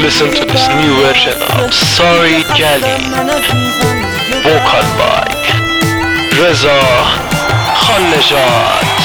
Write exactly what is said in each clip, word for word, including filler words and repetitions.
listen to this new version of Sorry Gali, vocal by Reza Khanejad.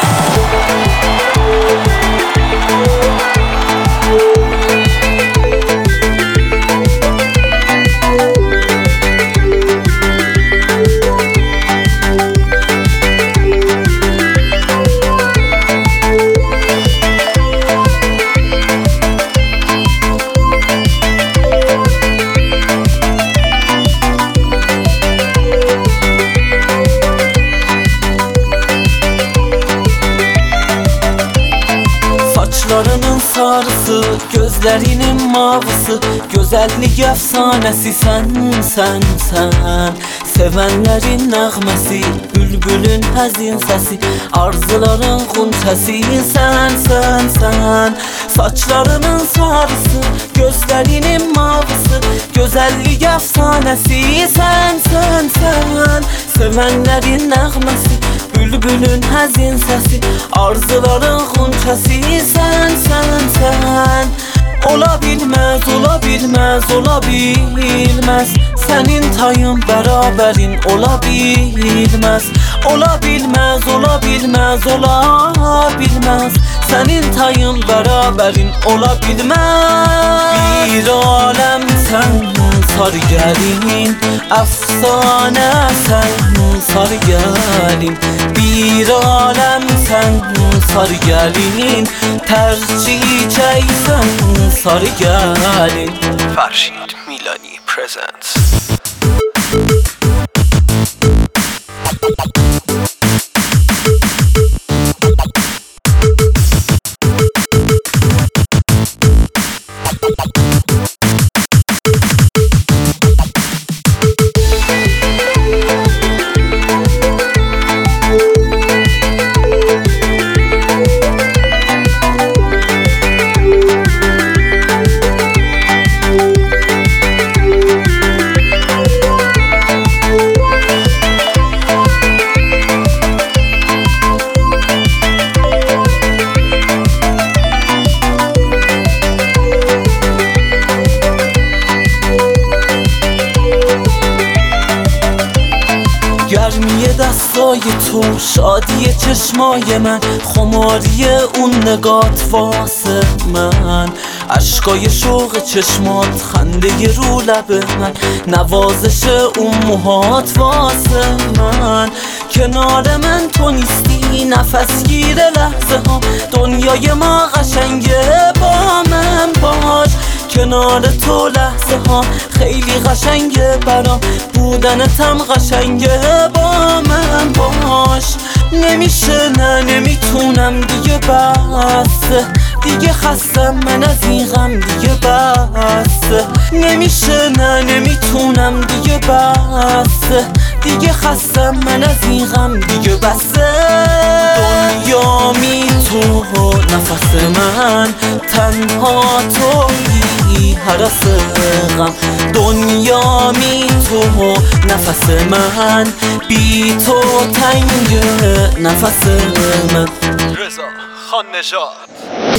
Saçlarının sarısı, gözlerinin mavisi, güzellik efsanesi sen, sen, sen. Sevenlerin nəğməsi, bülbülün həzin səsi, arzuların xunçəsi sen, sen, sen. Saçlarının sarısı, gözlerinin mavisi, güzellik efsanesi sen, sen, sen. Sevenlerin nəğməsi, bülbülün həzin səsi, arzuların xunçəsi sen, sen, sen. Ola bilməz, ola bilməz, ola bilməz, sənin tayın bərabərin ola bilməz. Ola bilməz, ola bilməz, ola bilməz, sənin tayın bərabərin ola bilməz. Bir aləm sən sarı gəlin, əfsanə sən sarı gəlin. Bir aləm sən sarı gəlin, tər çiçək sən sarı gəlin. Farshid Milani presents. گرمی دستای تو، شادی چشمای من، خماری اون نگات واسه من، عشقای شوق چشمات، خنده رو لب من، نوازش اون موهات واسه من. کنار من تو نیستی، نفس گیر لحظه ها، دنیای ما قشنگه، با من باش. کنار تو لحظه ها خیلی قشنگه برام، بودنتم قشنگه، با من باش. نمیشه نه نمیتونم دیگه، بسه دیگه خستم من از این غم دیگه، بسه نمیشه نه نمیتونم دیگه، بسه دیگه خستم من از این غم دیگه، بسه. دنیا می تو نفس من، تنها تویی هرس غم. دنیا می تو نفس من، بی تو تنگ نفس من. رضا خانجاد.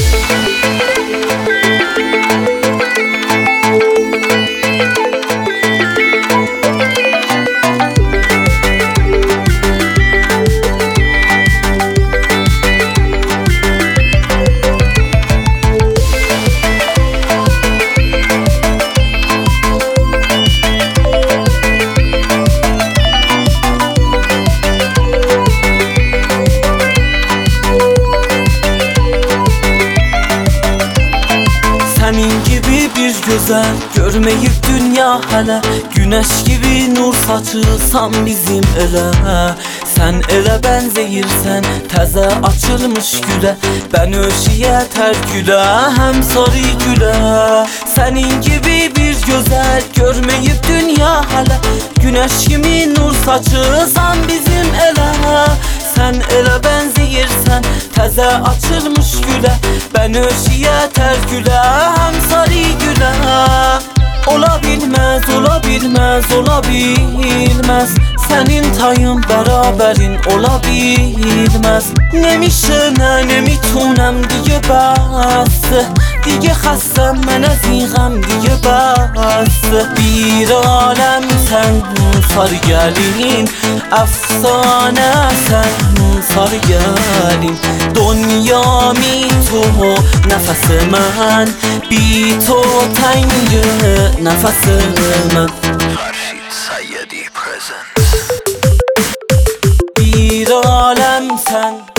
Senin gibi bir güzel görmeyip dünya hele, güneş gibi nur saçılsan bizim ele. Sen ele benzeyirsen təzə açılmış gülə, ben öşiyə tər gülə, hem sarı gülə. Senin gibi bir güzel görmeyip dünya hele, güneş gibi nur saçılsan bizim ele. Sen ele benzeyirsən təzə açılmış gülə, ben öşiyə tər gülə, hem sarı gülə. Ola bilməz, ola bilməz, ola bilməz, sənin tayın bərabərin ola bilməz. نمیشه نه نمیتونم دیگه بس دیگه خستم من از این غم دیگه بس bir alem sen sar gelin Efsane sen sar gelin Dünyami تو nefes من بی تو تنگ nefes من Farshid Sayyadi presents bir alem sen